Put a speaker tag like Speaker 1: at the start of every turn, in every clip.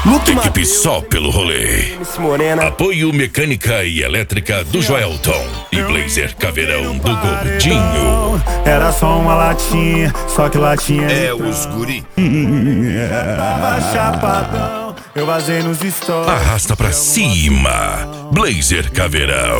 Speaker 1: Equipe só pelo rolê. Apoio mecânica e elétrica do Joelton e Blazer Caveirão do Gordinho.
Speaker 2: Era só uma latinha, só que latinha
Speaker 1: é os guri.
Speaker 2: Tava chapadão, eu vazei nos stories.
Speaker 1: Arrasta pra cima, Blazer Caveirão.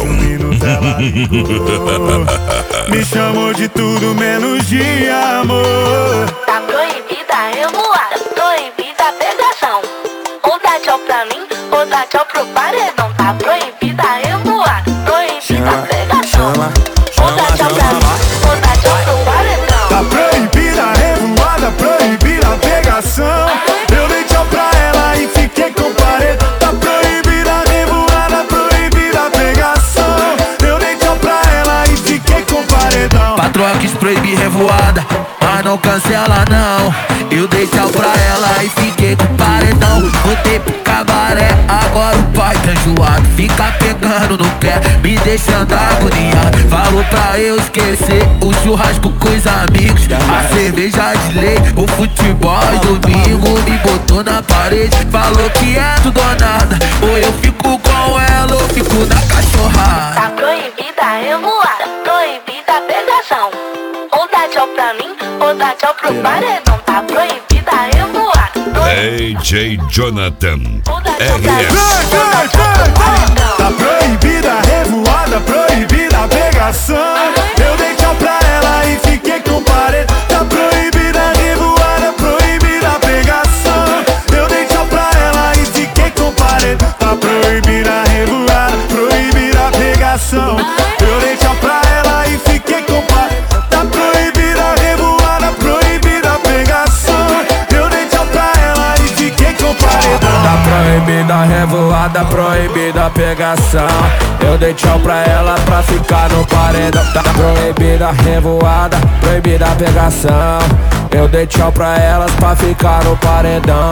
Speaker 2: Me chamou de tudo menos de amor.
Speaker 3: Tá proibida a revoada, proibida a pegação. Ou dá tchau pra mim, ou dá tchau pro paredão. Tá proibida a revoada, proibida a pegação. Ou dá tchau pra mim, ou dá tchau pro paredão.
Speaker 2: Tá proibida a revoada, proibida a pegação. Eu dei tchau pra ela e fiquei com paredão. Tá proibida a revoada, proibida a pegação. Eu dei tchau pra ela e fiquei com paredão.
Speaker 4: Patroa quis proibir revoada, mas não cancela não. Eu dei tchau pra ela e fiquei com paredão. Voltei pro cabaré, agora o pai tá enjoado. Fica pegando, não quer, me deixando agoniado. Falou pra eu esquecer o churrasco com os amigos, a cerveja de lei, o futebol e domingo. Me botou na parede, falou que é tudo ou nada. Ou eu fico com ela, ou fico na cachorrada.
Speaker 3: Tá proibida a revoada, proibida a pegação. Ou dá tchau pra mim, ou dá tchau pro paredão. Tá proibida a revoada,
Speaker 1: AJ Jonathan
Speaker 3: ou dá tchau pra mim,
Speaker 1: RS.
Speaker 3: ou dá tchau pro paredão.
Speaker 2: Tá proibida a revoada, proibida a pegação. Eu dei tchau pra ela e fiquei com paredão. Tá proibida a revoada, proibida a pegação. Eu dei tchau pra ela e fiquei com paredão. Tá proibida a revoada, proibida a pegação. Eu dei tchau pra ela e fiquei com paredão. Tá proibida a revoada, proibida a pegação. Eu dei tchau pra ela e fiquei com paredão.
Speaker 4: Tá proibida a revoada, proibida a pegação. Eu dei tchau pra ela pra ficar no paredão. Tá proibida a revoada, proibida a pegação. Eu dei tchau pra elas pra ficar no paredão.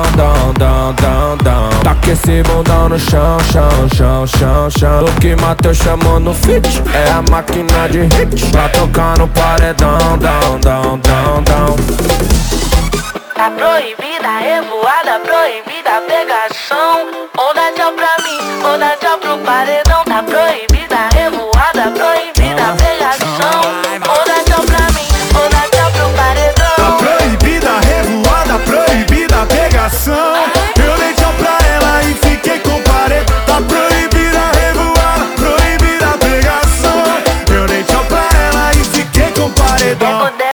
Speaker 4: Tá com esse bundão no chão, chão. O que Matheus chamou no feat é a máquina de hit pra tocar no paredão.
Speaker 3: Tá proibida a revoada, proibida a pegação. Ou dá tchau pra mim, ou dá tchau